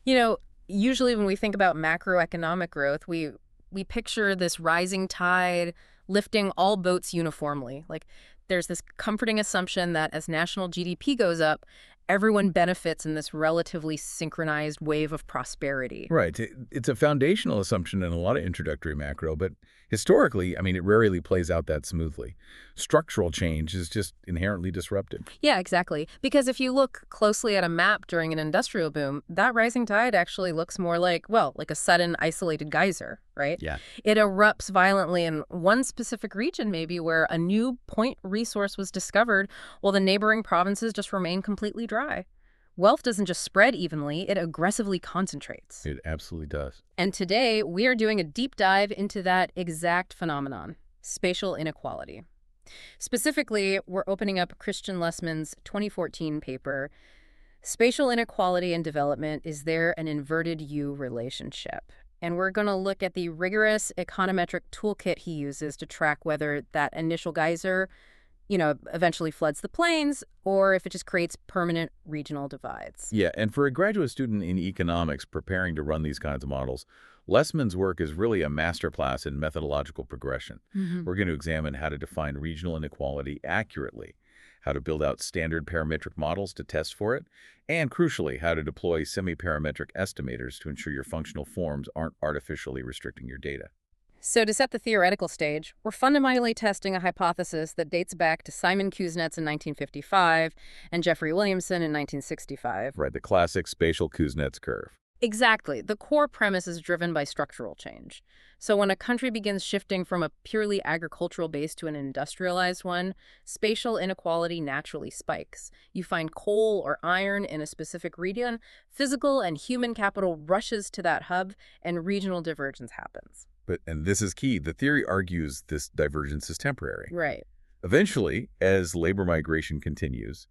You know, usually when we think about macroeconomic growth, we picture this rising tide lifting all boats uniformly. Like there's this comforting assumption that as national GDP goes up, everyone benefits in this relatively synchronized wave of prosperity. Right. It's a foundational assumption in a lot of introductory macro, but historically, I mean, it rarely plays out that smoothly. Structural change is just inherently disruptive. Yeah, exactly. Because if you look closely at a map during an industrial boom, that rising tide actually looks more like, well, like a sudden isolated geyser, right? Yeah. It erupts violently in one specific region, maybe where a new point resource was discovered, while the neighboring provinces just remain completely dry. Wealth doesn't just spread evenly, it aggressively concentrates. It absolutely does. And today, we are doing a deep dive into that exact phenomenon, spatial inequality. Specifically, we're opening up Christian Lessman's 2014 paper, Spatial Inequality in Development, Is There an Inverted U Relationship? And we're going to look at the rigorous econometric toolkit he uses to track whether that initial geyser, eventually floods the plains or if it just creates permanent regional divides. Yeah, and for a graduate student in economics preparing to run these kinds of models, Lessman's work is really a masterclass in methodological progression. We're going to examine how to define regional inequality accurately, how to build out standard parametric models to test for it, and crucially, how to deploy semi-parametric estimators to ensure your functional forms aren't artificially restricting your data. So to set the theoretical stage, we're fundamentally testing a hypothesis that dates back to Simon Kuznets in 1955 and Jeffrey Williamson in 1965. Right, the classic spatial Kuznets curve. Exactly. The core premise is driven by structural change. So when a country begins shifting from a purely agricultural base to an industrialized one, spatial inequality naturally spikes. You find coal or iron in a specific region, physical and human capital rushes to that hub, and regional divergence happens. And this is key, the theory argues this divergence is temporary. Right. Eventually, as labor migration continues,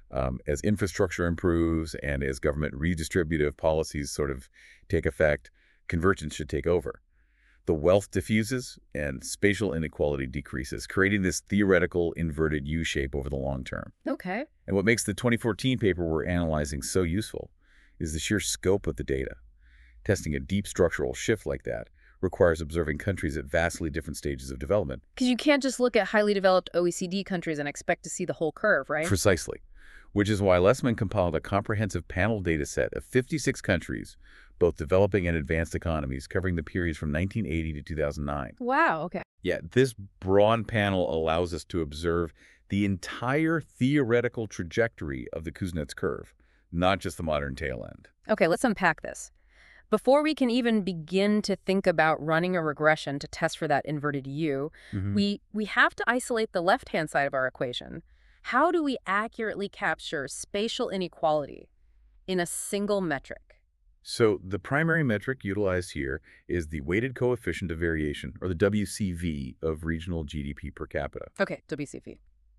as infrastructure improves and as government redistributive policies sort of take effect, convergence should take over. The wealth diffuses and spatial inequality decreases, creating this theoretical inverted U-shape over the long term. Okay. And what makes the 2014 paper we're analyzing so useful is the sheer scope of the data. Testing a deep structural shift like that requires observing countries at vastly different stages of development. Because you can't just look at highly developed OECD countries and expect to see the whole curve, right? Precisely. Which is why Lessman compiled a comprehensive panel data set of 56 countries, both developing and advanced economies, covering the periods from 1980 to 2009. Wow, okay. Yeah, this broad panel allows us to observe the entire theoretical trajectory of the Kuznets curve, not just the modern tail end. Okay, let's unpack this. Before we can even begin to think about running a regression to test for that inverted U, we have to isolate the left-hand side of our equation. How do we accurately capture spatial inequality in a single metric? So the primary metric utilized here is the weighted coefficient of variation, or the WCV, of regional GDP per capita. Okay, WCV.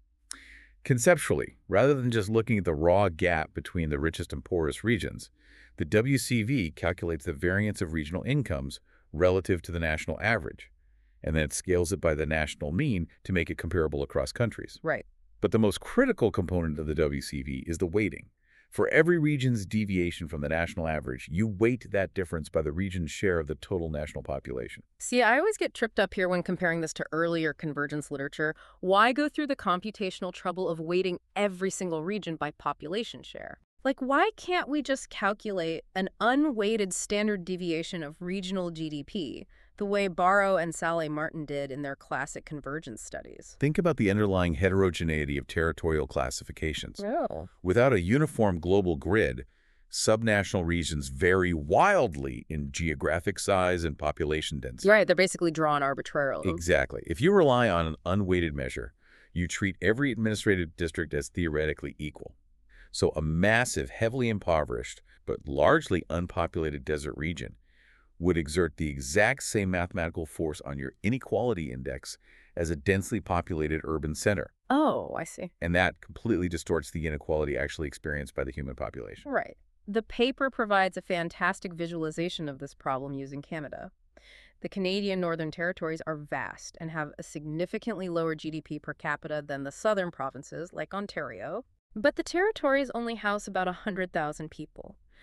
Conceptually, rather than just looking at the raw gap between the richest and poorest regions, the WCV calculates the variance of regional incomes relative to the national average, and then it scales it by the national mean to make it comparable across countries. Right. But the most critical component of the WCV is the weighting. For every region's deviation from the national average, you weight that difference by the region's share of the total national population. See, I always get tripped up here when comparing this to earlier convergence literature. Why go through the computational trouble of weighting every single region by population share? Like, why can't we just calculate an unweighted standard deviation of regional GDP, the way Barrow and Saleh-Martin did in their classic convergence studies? Think about the underlying heterogeneity of territorial classifications. Oh. Without a uniform global grid, subnational regions vary wildly in geographic size and population density. Right, they're basically drawn arbitrarily. Exactly. If you rely on an unweighted measure, you treat every administrative district as theoretically equal. So a massive, heavily impoverished, but largely unpopulated desert region would exert the exact same mathematical force on your inequality index as a densely populated urban center. Oh, I see. And that completely distorts the inequality actually experienced by the human population. Right. The paper provides a fantastic visualization of this problem using Canada. The Canadian Northern Territories are vast and have a significantly lower GDP per capita than the southern provinces, like Ontario. But the territories only house about 100,000 people.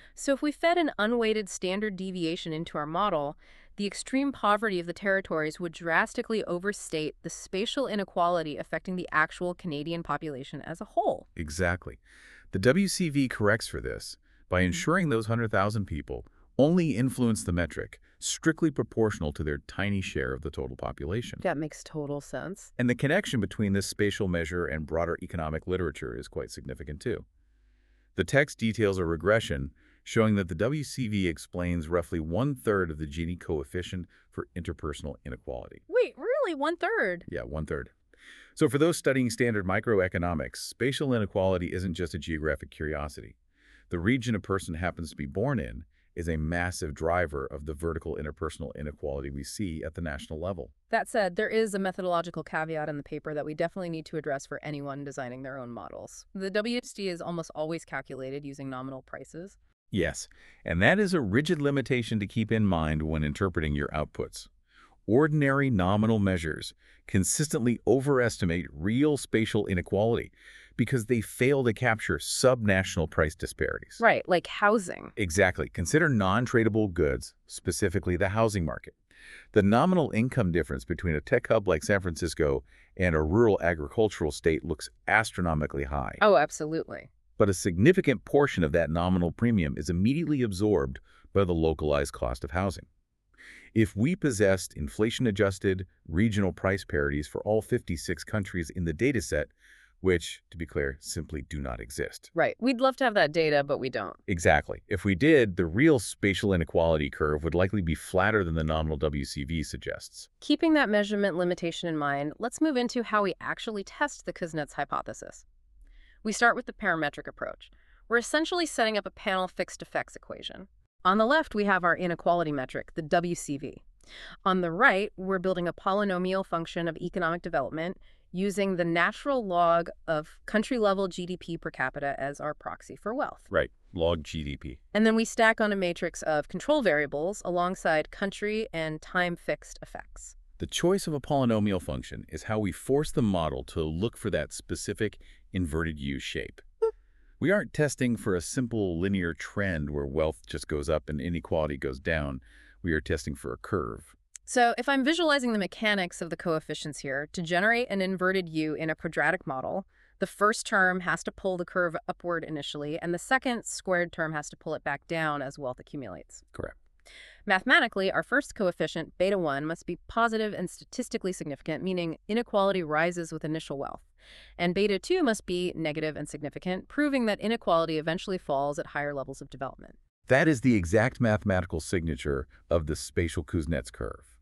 So if we fed an unweighted standard deviation into our model, the extreme poverty of the territories would drastically overstate the spatial inequality affecting the actual Canadian population as a whole. Exactly. The WCV corrects for this by ensuring those 100,000 people only influence the metric, strictly proportional to their tiny share of the total population. That makes total sense. And the connection between this spatial measure and broader economic literature is quite significant too. The text details a regression showing that the WCV explains roughly 1/3 of the Gini coefficient for interpersonal inequality. Wait, really? 1/3? Yeah, 1/3. So for those studying standard microeconomics, spatial inequality isn't just a geographic curiosity. The region a person happens to be born in is a massive driver of the vertical interpersonal inequality we see at the national level. That said, there is a methodological caveat in the paper that we definitely need to address for anyone designing their own models. The WSD is almost always calculated using nominal prices. Yes, and that is a rigid limitation to keep in mind when interpreting your outputs. Ordinary nominal measures consistently overestimate real spatial inequality because they fail to capture subnational price disparities. Right, like housing. Exactly. Consider non-tradable goods, specifically the housing market. The nominal income difference between a tech hub like San Francisco and a rural agricultural state looks astronomically high. Oh, absolutely. But a significant portion of that nominal premium is immediately absorbed by the localized cost of housing. If we possessed inflation-adjusted regional price parities for all 56 countries in the dataset, which, to be clear, simply do not exist. Right. We'd love to have that data, but we don't. Exactly. If we did, the real spatial inequality curve would likely be flatter than the nominal WCV suggests. Keeping that measurement limitation in mind, let's move into how we actually test the Kuznets hypothesis. We start with the parametric approach. We're essentially setting up a panel fixed effects equation. On the left, we have our inequality metric, the WCV. On the right, we're building a polynomial function of economic development using the natural log of country-level GDP per capita as our proxy for wealth. Right, log GDP. And then we stack on a matrix of control variables alongside country and time-fixed effects. The choice of a polynomial function is how we force the model to look for that specific inverted U shape. We aren't testing for a simple linear trend where wealth just goes up and inequality goes down. We are testing for a curve. So if I'm visualizing the mechanics of the coefficients here, to generate an inverted U in a quadratic model, the first term has to pull the curve upward initially, and the second squared term has to pull it back down as wealth accumulates. Correct. Mathematically, our first coefficient, beta 1, must be positive and statistically significant, meaning inequality rises with initial wealth. And beta 2 must be negative and significant, proving that inequality eventually falls at higher levels of development. That is the exact mathematical signature of the spatial Kuznets curve.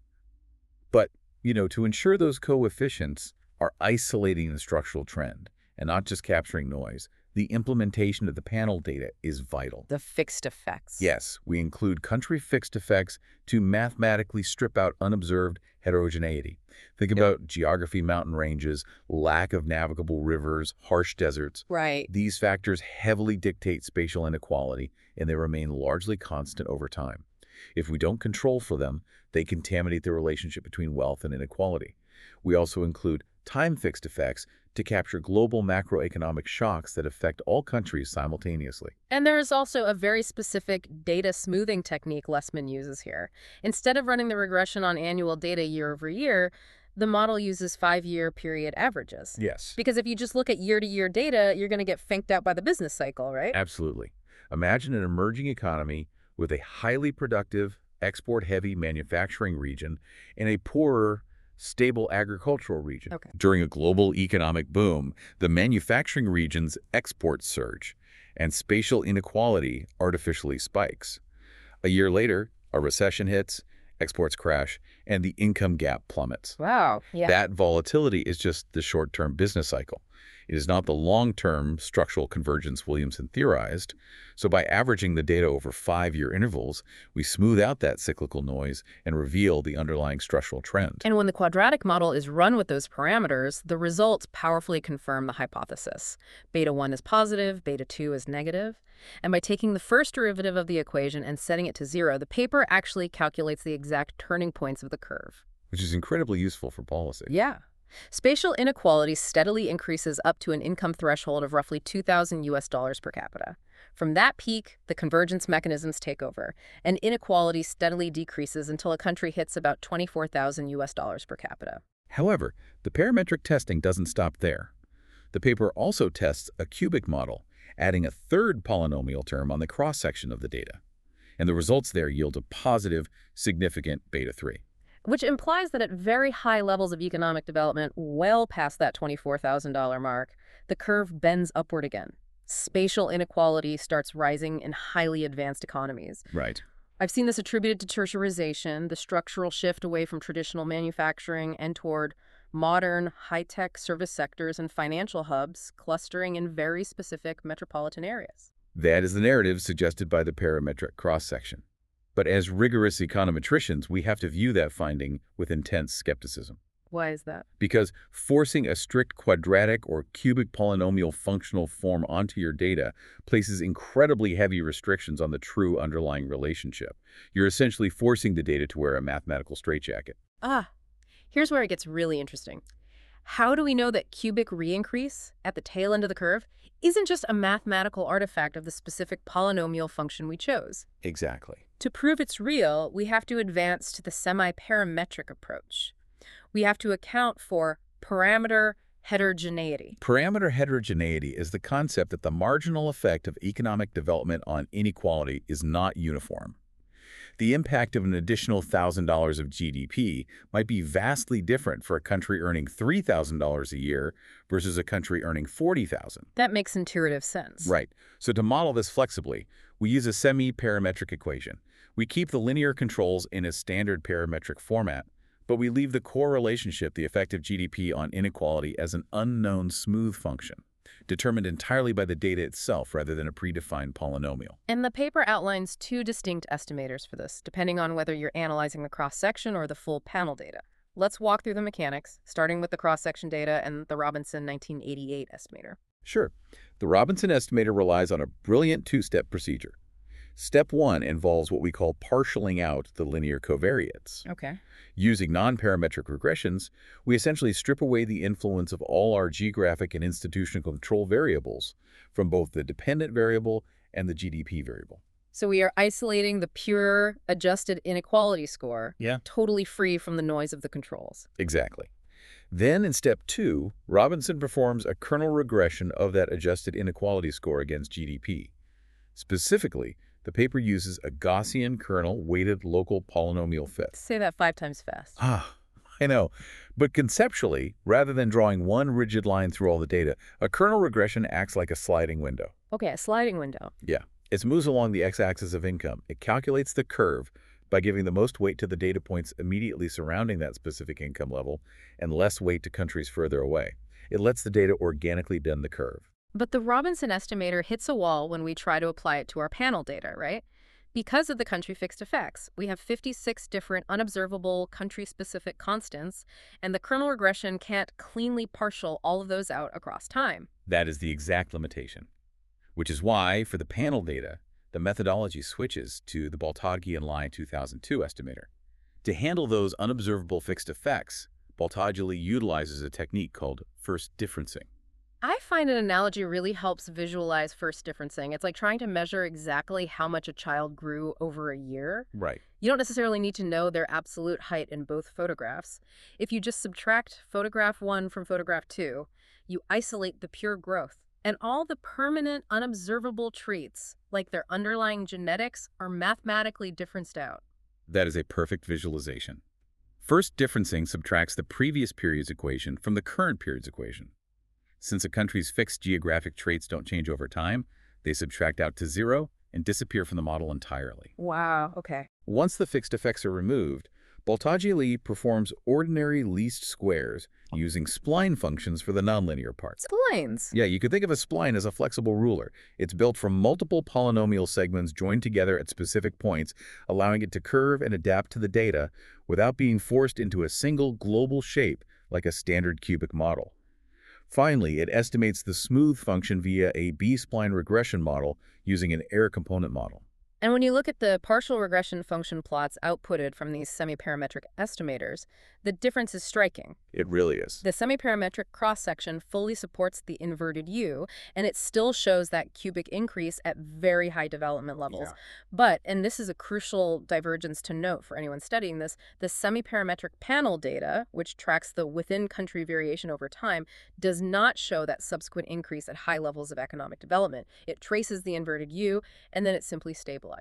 But, to ensure those coefficients are isolating the structural trend and not just capturing noise, the implementation of the panel data is vital. The fixed effects. Yes, we include country fixed effects to mathematically strip out unobserved heterogeneity. Think about geography, mountain ranges, lack of navigable rivers, harsh deserts. Right. These factors heavily dictate spatial inequality, and they remain largely constant over time. If we don't control for them, they contaminate the relationship between wealth and inequality. We also include time-fixed effects to capture global macroeconomic shocks that affect all countries simultaneously. And there is also a very specific data smoothing technique Lessman uses here. Instead of running the regression on annual data year over year, the model uses 5-year period averages. Yes. Because if you just look at year-to-year data, you're going to get fanked out by the business cycle, right? Absolutely. Imagine an emerging economy with a highly productive, export-heavy manufacturing region and a poorer, stable agricultural region. Okay. During a global economic boom, the manufacturing region's exports surge, and spatial inequality artificially spikes. A year later, a recession hits, exports crash, and the income gap plummets. Wow. Yeah. That volatility is just the short-term business cycle. It is not the long-term structural convergence Williamson theorized. So by averaging the data over 5-year intervals, we smooth out that cyclical noise and reveal the underlying structural trend. And when the quadratic model is run with those parameters, the results powerfully confirm the hypothesis. Beta 1 is positive, beta 2 is negative. And by taking the first derivative of the equation and setting it to 0, the paper actually calculates the exact turning points of the curve. Which is incredibly useful for policy. Yeah. Spatial inequality steadily increases up to an income threshold of roughly $2,000 per capita. From that peak, the convergence mechanisms take over, and inequality steadily decreases until a country hits about $24,000 per capita. However, the parametric testing doesn't stop there. The paper also tests a cubic model, adding a third polynomial term on the cross-section of the data. And the results there yield a positive, significant beta 3. Which implies that at very high levels of economic development, well past that $24,000 mark, the curve bends upward again. Spatial inequality starts rising in highly advanced economies. Right. I've seen this attributed to tertiarization, the structural shift away from traditional manufacturing and toward modern, high-tech service sectors and financial hubs clustering in very specific metropolitan areas. That is the narrative suggested by the parametric cross-section. But as rigorous econometricians, we have to view that finding with intense skepticism. Why is that? Because forcing a strict quadratic or cubic polynomial functional form onto your data places incredibly heavy restrictions on the true underlying relationship. You're essentially forcing the data to wear a mathematical straitjacket. Here's where it gets really interesting. How do we know that cubic reincrease at the tail end of the curve isn't just a mathematical artifact of the specific polynomial function we chose? Exactly. To prove it's real, we have to advance to the semi-parametric approach. We have to account for parameter heterogeneity. Parameter heterogeneity is the concept that the marginal effect of economic development on inequality is not uniform. The impact of an additional $1,000 of GDP might be vastly different for a country earning $3,000 a year versus a country earning $40,000. That makes intuitive sense. Right. So to model this flexibly, we use a semi-parametric equation. We keep the linear controls in a standard parametric format, but we leave the core relationship, the effect of GDP on inequality, as an unknown smooth function, determined entirely by the data itself rather than a predefined polynomial. And the paper outlines two distinct estimators for this, depending on whether you're analyzing the cross-section or the full panel data. Let's walk through the mechanics, starting with the cross-section data and the Robinson 1988 estimator. Sure. The Robinson estimator relies on a brilliant two-step procedure. Step 1 involves what we call partialing out the linear covariates. Okay. Using non-parametric regressions, we essentially strip away the influence of all our geographic and institutional control variables from both the dependent variable and the GDP variable. So we are isolating the pure adjusted inequality score, totally free from the noise of the controls. Exactly. Then in step 2, Robinson performs a kernel regression of that adjusted inequality score against GDP. Specifically, the paper uses a Gaussian kernel-weighted local polynomial fit. Say that 5 times fast. I know. But conceptually, rather than drawing one rigid line through all the data, a kernel regression acts like a sliding window. Okay, a sliding window. Yeah. It moves along the x-axis of income. It calculates the curve by giving the most weight to the data points immediately surrounding that specific income level and less weight to countries further away. It lets the data organically bend the curve. But the Robinson estimator hits a wall when we try to apply it to our panel data, right? Because of the country-fixed effects, we have 56 different unobservable country-specific constants, and the kernel regression can't cleanly partial all of those out across time. That is the exact limitation, which is why, for the panel data, the methodology switches to the Baltodgy Line 2002 estimator. To handle those unobservable fixed effects, Baltodgy utilizes a technique called first differencing. I find an analogy really helps visualize first differencing. It's like trying to measure exactly how much a child grew over a year. Right. You don't necessarily need to know their absolute height in both photographs. If you just subtract photograph 1 from photograph 2, you isolate the pure growth. And all the permanent, unobservable traits, like their underlying genetics, are mathematically differenced out. That is a perfect visualization. First differencing subtracts the previous period's equation from the current period's equation. Since a country's fixed geographic traits don't change over time, they subtract out to 0 and disappear from the model entirely. Wow, okay. Once the fixed effects are removed, Baltodgy performs ordinary least squares using spline functions for the nonlinear parts. Splines? Yeah, you could think of a spline as a flexible ruler. It's built from multiple polynomial segments joined together at specific points, allowing it to curve and adapt to the data without being forced into a single global shape like a standard cubic model. Finally, it estimates the smooth function via a B-spline regression model using an error component model. And when you look at the partial regression function plots outputted from these semiparametric estimators, the difference is striking. It really is. The semiparametric cross-section fully supports the inverted U, and it still shows that cubic increase at very high development levels. Yeah. But, and this is a crucial divergence to note for anyone studying this, the semiparametric panel data, which tracks the within-country variation over time, does not show that subsequent increase at high levels of economic development. It traces the inverted U, and then it simply stabilizes.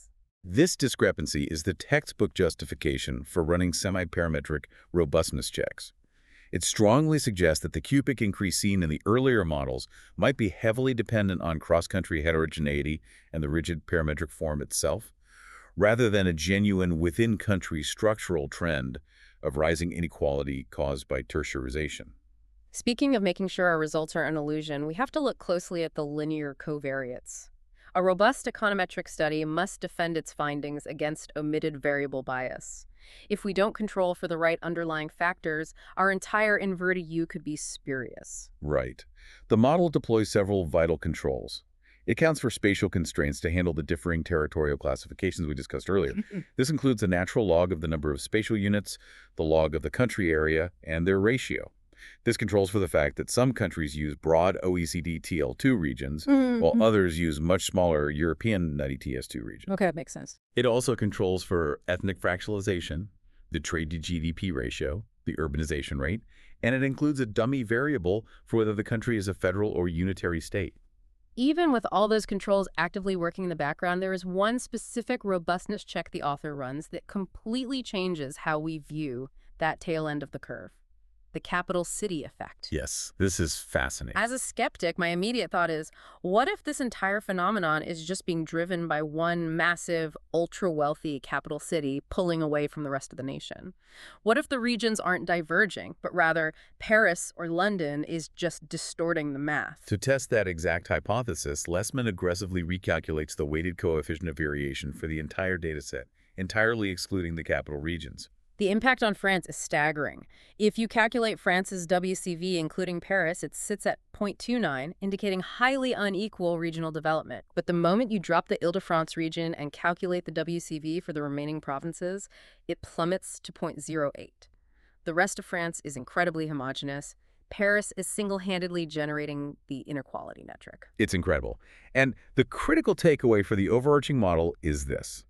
This discrepancy is the textbook justification for running semiparametric robustness checks. It strongly suggests that the cubic increase seen in the earlier models might be heavily dependent on cross-country heterogeneity and the rigid parametric form itself, rather than a genuine within-country structural trend of rising inequality caused by tertiarization. Speaking of making sure our results are an illusion, we have to look closely at the linear covariates. A robust econometric study must defend its findings against omitted variable bias. If we don't control for the right underlying factors, our entire inverted U could be spurious. Right. The model deploys several vital controls. It accounts for spatial constraints to handle the differing territorial classifications we discussed earlier. This includes a natural log of the number of spatial units, the log of the country area, and their ratio. This controls for the fact that some countries use broad OECD TL2 regions, while others use much smaller European nutty TS2 regions. Okay, that makes sense. It also controls for ethnic fractalization, the trade to GDP ratio, the urbanization rate, and it includes a dummy variable for whether the country is a federal or unitary state. Even with all those controls actively working in the background, there is one specific robustness check the author runs that completely changes how we view that tail end of the curve. The capital city effect. Yes, this is fascinating. As a skeptic, my immediate thought is, what if this entire phenomenon is just being driven by one massive, ultra-wealthy capital city pulling away from the rest of the nation? What if the regions aren't diverging, but rather Paris or London is just distorting the math? To test that exact hypothesis, Lessman aggressively recalculates the weighted coefficient of variation for the entire dataset, entirely excluding the capital regions. The impact on France is staggering. If you calculate France's WCV, including Paris, it sits at 0.29, indicating highly unequal regional development. But the moment you drop the Île-de-France region and calculate the WCV for the remaining provinces, it plummets to 0.08. The rest of France is incredibly homogeneous. Paris is single-handedly generating the inequality metric. It's incredible. And the critical takeaway for the overarching model is this.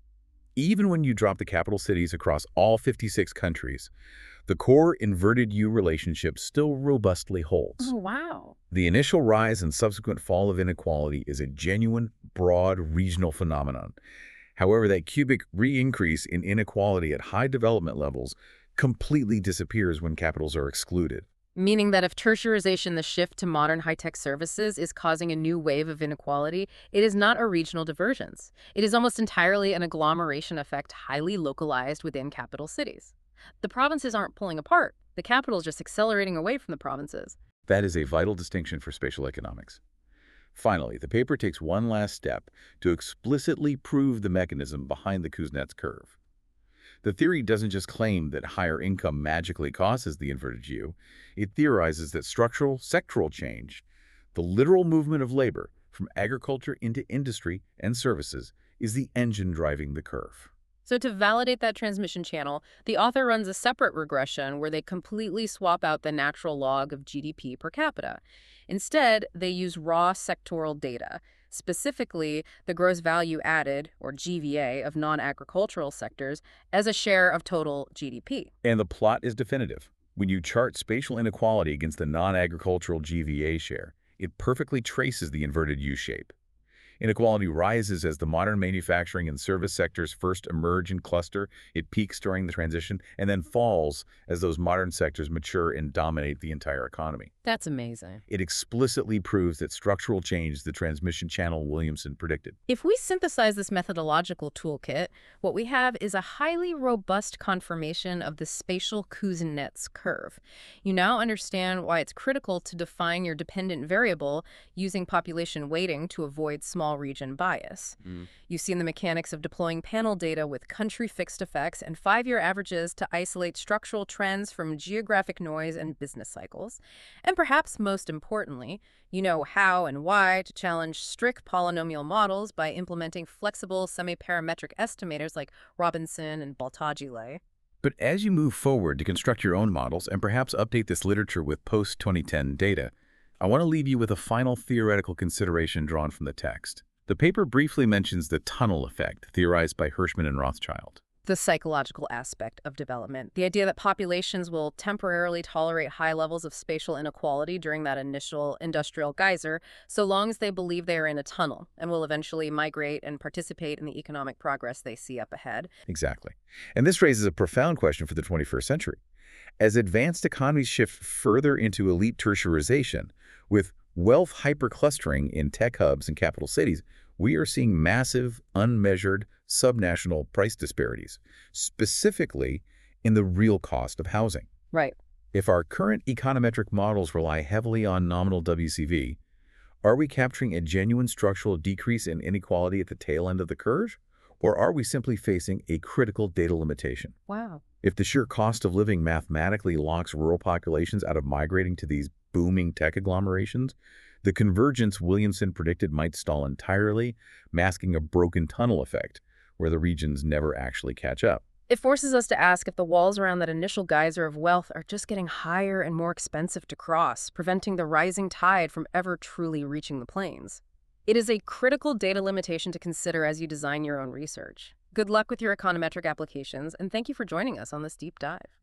Even when you drop the capital cities across all 56 countries, the core inverted U relationship still robustly holds. Oh, wow. The initial rise and subsequent fall of inequality is a genuine, broad regional phenomenon. However, that cubic re-increase in inequality at high development levels completely disappears when capitals are excluded. Meaning that if tertiarization, the shift to modern high-tech services, is causing a new wave of inequality, it is not a regional divergence. It is almost entirely an agglomeration effect highly localized within capital cities. The provinces aren't pulling apart. The capital is just accelerating away from the provinces. That is a vital distinction for spatial economics. Finally, the paper takes one last step to explicitly prove the mechanism behind the Kuznets curve. The theory doesn't just claim that higher income magically causes the inverted U. It theorizes that structural sectoral change, the literal movement of labor from agriculture into industry and services, is the engine driving the curve. So to validate that transmission channel, the author runs a separate regression where they completely swap out the natural log of GDP per capita. Instead, they use raw sectoral data, specifically the gross value added, or GVA, of non-agricultural sectors as a share of total GDP. And the plot is definitive. When you chart spatial inequality against the non-agricultural GVA share, it perfectly traces the inverted U shape. Inequality rises as the modern manufacturing and service sectors first emerge and cluster. It peaks during the transition and then falls as those modern sectors mature and dominate the entire economy. That's amazing. It explicitly proves that structural change is the transmission channel Williamson predicted. If we synthesize this methodological toolkit, what we have is a highly robust confirmation of the spatial Kuznets curve. You now understand why it's critical to define your dependent variable using population weighting to avoid small small region bias. Mm. You've seen the mechanics of deploying panel data with country-fixed effects and 5-year averages to isolate structural trends from geographic noise and business cycles. And perhaps most importantly, you know how and why to challenge strict polynomial models by implementing flexible semi-parametric estimators like Robinson and Baltagile. But as you move forward to construct your own models and perhaps update this literature with post-2010 data, I want to leave you with a final theoretical consideration drawn from the text. The paper briefly mentions the tunnel effect, theorized by Hirschman and Rothschild. The psychological aspect of development, the idea that populations will temporarily tolerate high levels of spatial inequality during that initial industrial geyser, so long as they believe they are in a tunnel, and will eventually migrate and participate in the economic progress they see up ahead. Exactly. And this raises a profound question for the 21st century. As advanced economies shift further into elite tertiarization, with wealth hyperclustering in tech hubs and capital cities, we are seeing massive, unmeasured, subnational price disparities, specifically in the real cost of housing. Right. If our current econometric models rely heavily on nominal WCV, are we capturing a genuine structural decrease in inequality at the tail end of the curve? Or are we simply facing a critical data limitation? Wow. If the sheer cost of living mathematically locks rural populations out of migrating to these booming tech agglomerations, the convergence Williamson predicted might stall entirely, masking a broken tunnel effect where the regions never actually catch up. It forces us to ask if the walls around that initial geyser of wealth are just getting higher and more expensive to cross, preventing the rising tide from ever truly reaching the plains. It is a critical data limitation to consider as you design your own research. Good luck with your econometric applications, and thank you for joining us on this deep dive.